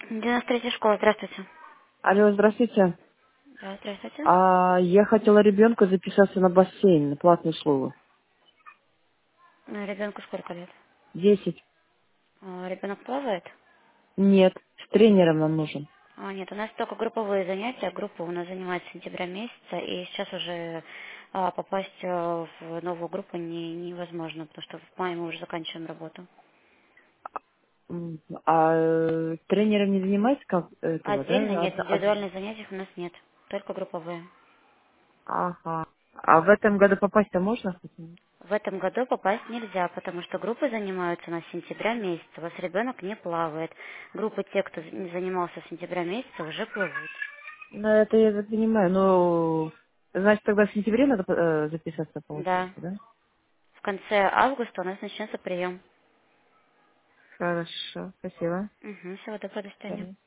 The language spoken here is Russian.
93-я школа, здравствуйте. Алло, здравствуйте. Да, здравствуйте. Я хотела ребенка записаться на бассейн, на платную услугу. Ребенку сколько лет? 10. Ребенок плавает? Нет, с тренером нам нужен. Нет, у нас только групповые занятия. Группа у нас занимается с сентября месяца, и сейчас уже попасть в новую группу невозможно, потому что в мае мы уже заканчиваем работу. Тренером не занимается как этого, Отдельно да? нет, индивидуальных занятий у нас нет, только групповые. Ага. А в этом году попасть-то можно? В этом году попасть нельзя, потому что группы занимаются у нас с сентября месяца. У вас ребенок не плавает. Группы те, кто не занимался с сентября месяца, уже плывут. Ну, это я понимаю. Ну, значит, тогда в сентябре надо записаться, Да. получается, да? В конце августа у нас начнется прием. Хорошо, спасибо. Угу, всего доброго, до свидания.